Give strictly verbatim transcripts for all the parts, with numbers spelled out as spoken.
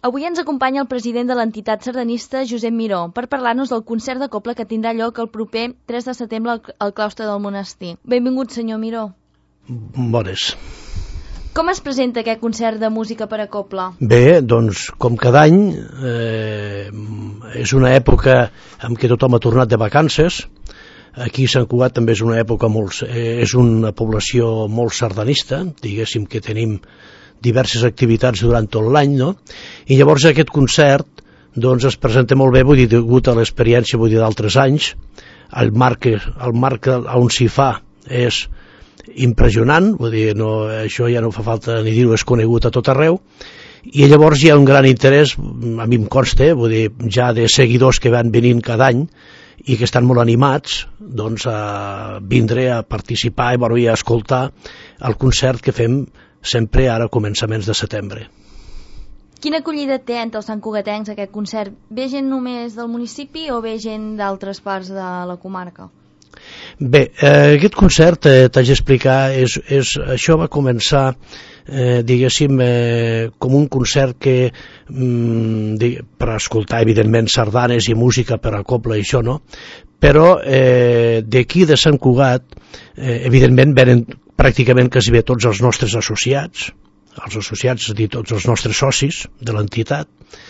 Avui ens acompanya el president de l'entitat sardanista, Josep Miró, per parlar-nos del concert de cobla que tindrà lloc el proper tres de setembre al claustre del monestir. Benvingut, senyor Miró. Bones. Com es presenta aquest concert de música per a cobla? Bé, doncs, com cada any, eh, és una època en què tothom ha tornat de vacances. Aquí a Sant Cugat també és una època molt... Eh, és una població molt sardanista, diguéssim que tenim diverses activitats durant tot l'any, no? I llavors aquest concert doncs es presenta molt bé, vull dir, degut a l'experiència, vull dir, d'altres anys. El marc, el marc on s'hi fa és impressionant, vull dir, no, això ja no fa falta ni dir-ho, és conegut a tot arreu, i llavors hi ha un gran interès, a mi em consta, vull dir, ja de seguidors que van venint cada any i que estan molt animats doncs, a vindre a participar i, bueno, i a escoltar el concert que fem sempre ara a començaments de setembre. Quina acollida té entre els santcugatencs aquest concert? Ve gent només del municipi o ve gent d'altres parts de la comarca? Bé, eh, aquest concert, eh, t'haig d'explicar, és, és, això va començar, eh, diguéssim, eh, com un concert que, mm, dig, per escoltar, evidentment, sardanes i música per a cobla i això, no? Però eh, d'aquí de Sant Cugat, eh, evidentment, venen pràcticament quasi bé tots els nostres associats, els associats, és a dir, tots els nostres socis de l'entitat.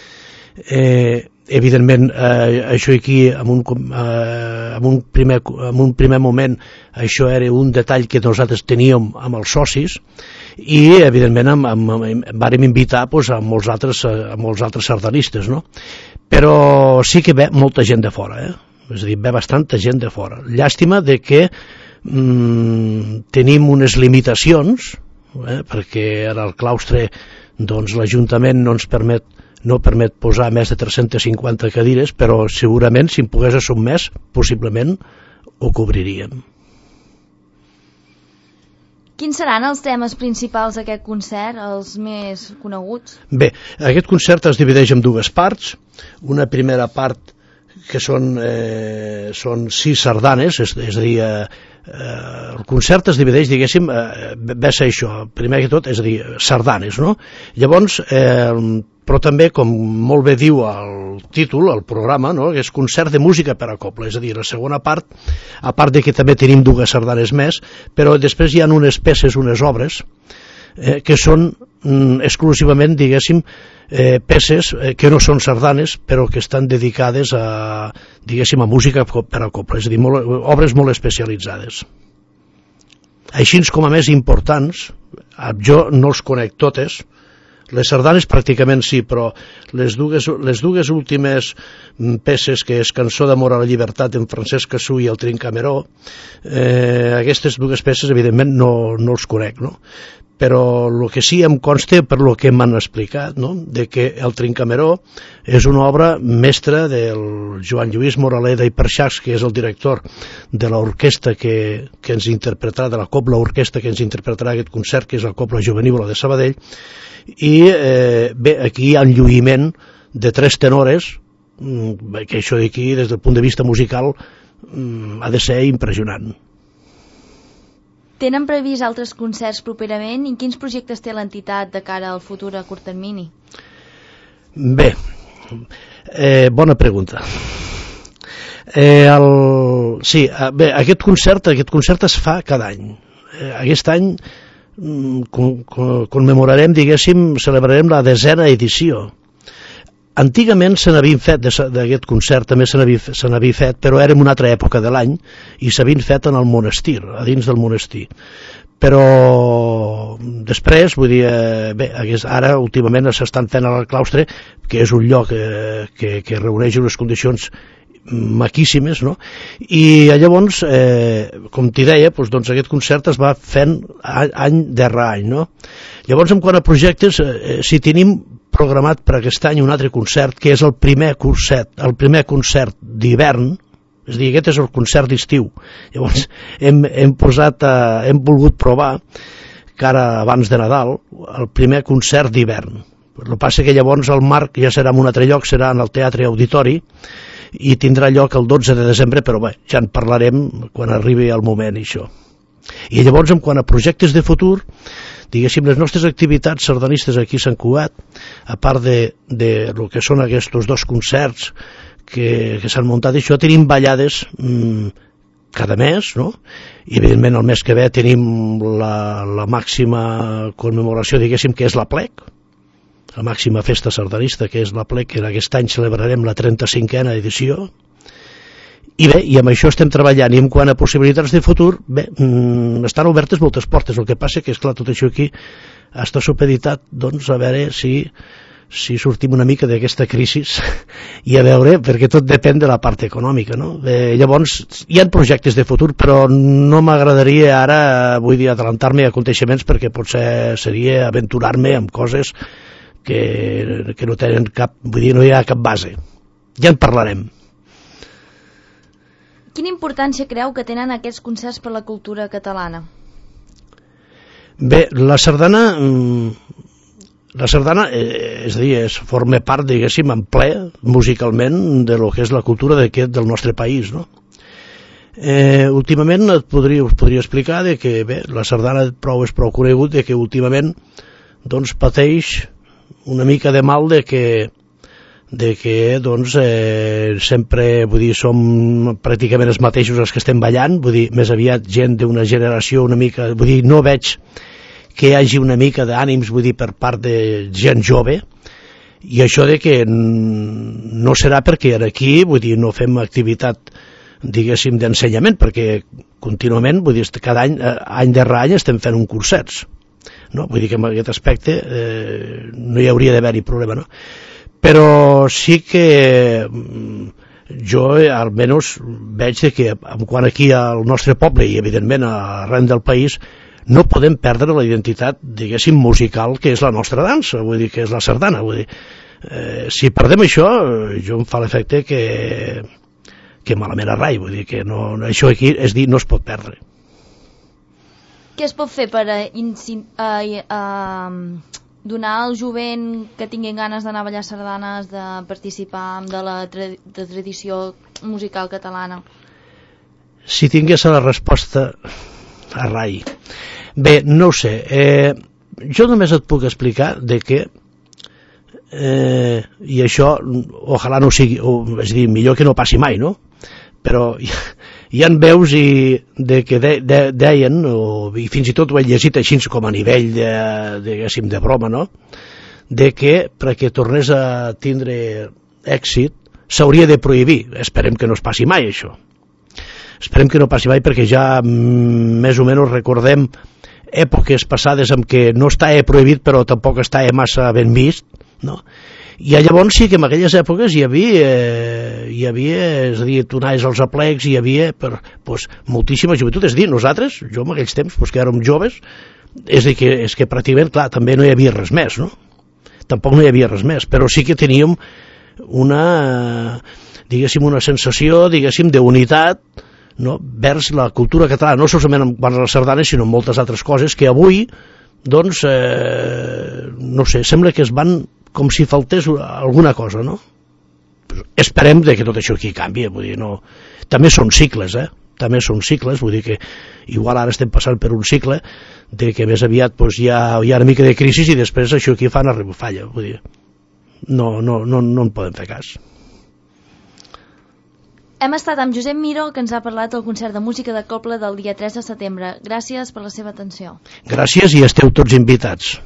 Eh, evidentment, eh, això aquí, en un, eh, en, un primer, en un primer moment, això era un detall que nosaltres teníem amb els socis, i evidentment amb, amb, amb, vàrem invitar doncs, a, molts altres, a molts altres sardanistes, no? Però sí que ve molta gent de fora, eh? És a dir, ve bastanta gent de fora. Llàstima de que mm, tenim unes limitacions, eh, perquè ara al claustre doncs, l'Ajuntament no ens permet, no permet posar més de tres-centes cinquanta cadires, però segurament si en pogués assumir més, possiblement ho cobriríem. Quins seran els temes principals d'aquest concert, els més coneguts? Bé, aquest concert es divideix en dues parts. Una primera part que són, eh, són sis sardanes, és, és a dir, eh, el concert es divideix, diguéssim, eh, ve a ser això, primer que tot, és a dir, sardanes, no? Llavors, eh, però també, com molt bé diu el títol, el programa, no? És concert de música per a cobla, és a dir, la segona part, a part de que també tenim dues sardanes més, però després hi ha unes peces, unes obres, eh, que són mm, exclusivament, diguéssim, Eh, peces eh, que no són sardanes però que estan dedicades a, diguéssim, a música per a cobla, és a dir, molt, obres molt especialitzades. Així com a més importants, jo no els conec totes, les sardanes pràcticament sí, però les dues, les dues últimes peces, que és Cançó d'amor a la llibertat en Francesc Cassú i el Trincameró, eh, aquestes dues peces evidentment no, no els conec, no? Però el que sí em consta per lo que m'han explicat, no? De que el Trincameró és una obra mestra del Joan Lluís Moraleda i Perxacs, que és el director de l'orquestra que, que ens interpretarà, de la cobla orquestra que ens interpretarà aquest concert, que és la Cobla Jovenívola de Sabadell, i eh, bé, aquí hi ha un lluïment de tres tenores, que això d'aquí, des del punt de vista musical, ha de ser impressionant. Tenen previst altres concerts properament i quins projectes té l'entitat de cara al futur a curt termini? Bé, eh, bona pregunta. Eh, el, sí, bé, aquest concert, aquest concert es fa cada any. Eh, aquest any con, con, commemorarem, diguéssim, celebrarem la desena edició. Antigament se n'havien fet d'aquest concert, també se n'havia fet, però era en una altra època de l'any i s'havien fet en el monestir, a dins del monestir. Però després, vull dir, bé, ara últimament s'estan fent al claustre, que és un lloc eh, que, que reuneix unes condicions maquíssimes, no? I llavors, eh, com t'hi deia, doncs, doncs aquest concert es va fent any darrere any, no? Llavors, en quant a projectes, eh, si tenim programat per aquest any un altre concert, que és el primer concert, el primer concert d'hivern, és a dir, aquest és el concert d'estiu. Llavors, hem, hem posat, eh, hem volgut provar, que ara abans de Nadal, el primer concert d'hivern. El que passa que llavors el marc ja serà en un altre lloc, serà en el Teatre Auditori, i tindrà lloc el dotze de desembre, però bé, ja en parlarem quan arribi el moment, això. I llavors, en quant a projectes de futur, diguéssim, les nostres activitats sardanistes aquí a Sant Cugat, a part de, de lo que són aquests dos concerts que, que s'han muntat, això tenim ballades mmm, cada mes, no? I evidentment el mes que ve tenim la, la màxima commemoració, diguéssim, que és la plec, la màxima festa sardanista, que és la plec, que aquest any celebrarem la trenta-cinquena edició. I bé, i amb això estem treballant, i en quant a possibilitats de futur, bé, mmm, estan obertes moltes portes. El que passa que, esclar, tot això aquí està supeditat, doncs, a veure si, si sortim una mica d'aquesta crisi i a veure, perquè tot depèn de la part econòmica, no? Eh, llavors, hi ha projectes de futur, però no m'agradaria ara, vull dir, adelantar-me a aconteixements, perquè potser seria aventurar-me amb coses que, que no tenen cap, vull dir, no hi ha cap base. Ja en parlarem. Quina importància creu que tenen aquests concerts per la cultura catalana? Bé, la sardana, la sardana eh, és a dir, es forma part, diguéssim, en ple, musicalment, de lo que és la cultura d'aquest del nostre país, no? Eh, últimament et podria, us podria explicar de que, bé, la sardana prou és prou conegut, de que últimament, doncs, pateix una mica de mal de que de que doncs eh, sempre, vull dir, som pràcticament els mateixos els que estem ballant, vull dir, més aviat gent d'una generació una mica, vull dir, no veig que hi hagi una mica d'ànims, vull dir, per part de gent jove, i això de que no serà perquè aquí, vull dir, no fem activitat, diguéssim, d'ensenyament, perquè contínuament, vull dir, cada any, any darrere any estem fent un cursets, no? Vull dir que en aquest aspecte eh, no hi hauria d'haver-hi problema, no? Però sí que jo almenys veig que quan aquí al nostre poble i evidentment arreu del país no podem perdre la identitat, diguéssim, musical que és la nostra dansa, vull dir, que és la sardana, vull dir, eh, si perdem això, jo em fa l'efecte que que malament a rai, vull dir que no, això aquí és dir, no es pot perdre. Què es pot fer per a, a, a, donar al jovent que tinguin ganes d'anar a ballar sardanes, de participar de la tra de tradició musical catalana? Si tingués la resposta a rai. Bé, no ho sé. Eh, jo només et puc explicar de que eh, i això, ojalà no sigui, o, és a dir, millor que no passi mai, no? Però hi, hi ha veus i de que de, de, deien, o, i fins i tot ho he llegit així com a nivell de, diguéssim, de broma, no? De que perquè tornés a tindre èxit s'hauria de prohibir. Esperem que no es passi mai, això. Esperem que no passi mai, perquè ja mm, més o menys recordem èpoques passades en què no estava prohibit però tampoc estava massa ben vist, no? I llavors sí que en aquelles èpoques hi havia, eh, hi havia, és a dir, tu anaves als aplecs, hi havia per, pues, moltíssima joventut, és a dir, nosaltres, jo en aquells temps, pues, que érem joves, és a dir, que, és que pràcticament, clar, també no hi havia res més, no? Tampoc no hi havia res més, però sí que teníem una, diguéssim, una sensació, diguéssim, d'unitat, no?, vers la cultura catalana, no solament en quant a les sardanes, sinó en moltes altres coses que avui, doncs, eh, no sé, sembla que es van com si faltés alguna cosa, no? Esperem de que tot això aquí canvi, vull dir, no... També són cicles, eh? També són cicles, vull dir que igual ara estem passant per un cicle de que més aviat doncs, hi, ha, hi ha una mica de crisi i després això aquí fa una rebufalla, vull dir, no, no, no, no en podem fer cas. Hem estat amb Josep Miró, que ens ha parlat del concert de música de coble del dia tres de setembre. Gràcies per la seva atenció. Gràcies i esteu tots invitats.